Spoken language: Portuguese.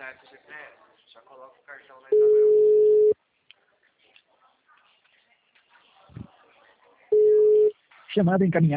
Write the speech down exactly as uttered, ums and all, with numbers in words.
cartão G P S. Já coloca o cartão na Isabel. Chamada encaminhada.